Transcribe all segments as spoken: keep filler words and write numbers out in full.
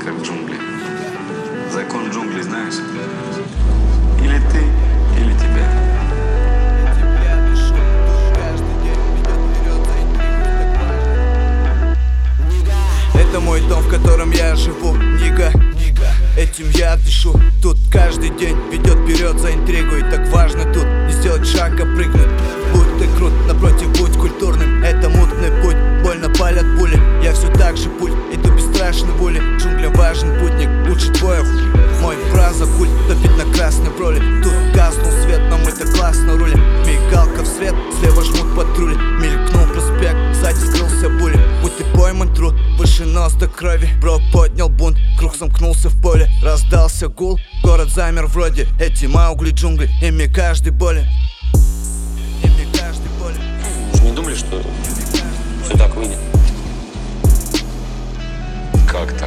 как джунгли. Закон джунглей знаешь? Или ты, или тебя. Это мой дом, в котором я живу, Нига. Этим я дышу. Тут каждый день ведет вперед за интригу. И так важно тут не сделать шаг, а прыгнуть. Будь ты крут, напротив, будь культурным. Это мутный путь, больно палят пули. Я все так же пуль, иду бесстрашный воли. Джунглям важен путник, лучше твоих. Мой фраза культ, топит на красной роли. Тут гаснул свет, но мы-то классно рулим. Мигалка в свет, слева жмут патрули. Мелькнул проспект, сзади скрылся були. Будь ты пойман труд, выше нос до крови. Бро поднял бунт, круг сомкнулся в поле. Раздался гул, город замер вроде. Эти маугли джунгли, ими каждый болен. Ими каждый болен. Вы же не думали, что все так выйдет? Как так?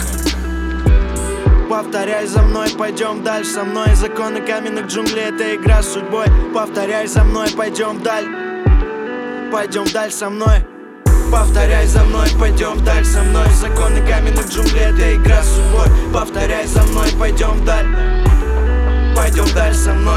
Повторяй за мной, пойдем дальше со мной. Законы каменных джунглей — это игра с судьбой. Повторяй за мной, пойдем даль. Пойдем дальше со мной. Повторяй за мной, пойдем дальше со мной. Законы каменных джунглей — это игра с судьбой. Повторяй за мной, пойдем даль. Пойдем дальше со мной.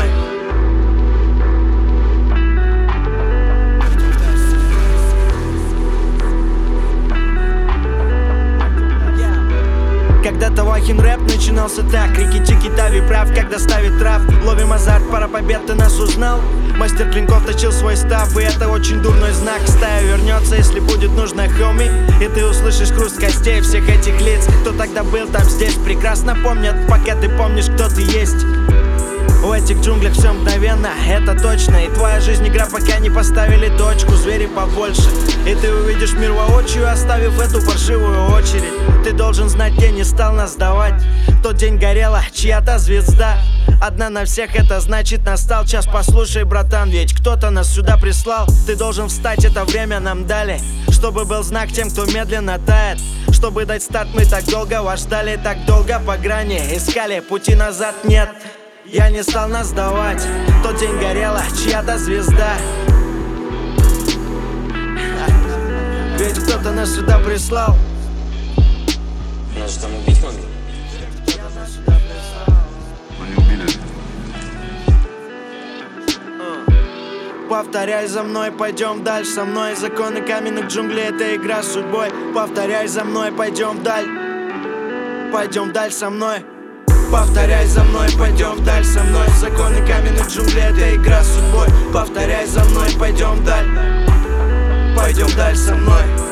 Когда-то Вахин рэп начинался так. Рики-тики, Тави прав, когда ставит трав. Ловим азарт, пара побед, ты нас узнал. Мастер клинков точил свой став, и это очень дурной знак. Стая вернется, если будет нужно, хоми. И ты услышишь хруст костей всех этих лиц. Кто тогда был там, здесь, прекрасно помнят, пока ты помнишь, кто ты есть. В этих джунглях все мгновенно, это точно. И твоя жизнь игра, пока не поставили точку. Звери побольше, и ты увидишь мир воочию, оставив эту паршивую очередь. Ты должен знать, где не стал нас сдавать. В тот день горела чья-то звезда. Одна на всех, это значит настал час. Послушай, братан, ведь кто-то нас сюда прислал. Ты должен встать, это время нам дали, чтобы был знак тем, кто медленно тает. Чтобы дать старт, мы так долго вас ждали. Так долго по грани искали, пути назад нет. Я не стал нас сдавать. В тот день горела чья-то звезда. Ведь кто-то нас сюда прислал. Нас же там убить могли. Но не убили же. Повторяй за мной, пойдем дальше со мной. Законы каменных джунглей — это игра с судьбой. Повторяй за мной, пойдем даль. Пойдем дальше со мной. Повторяй за мной, пойдем дальше со мной. Законы каменных джунглей — это игра с судьбой. Повторяй за мной, пойдем даль. Пойдем дальше со мной.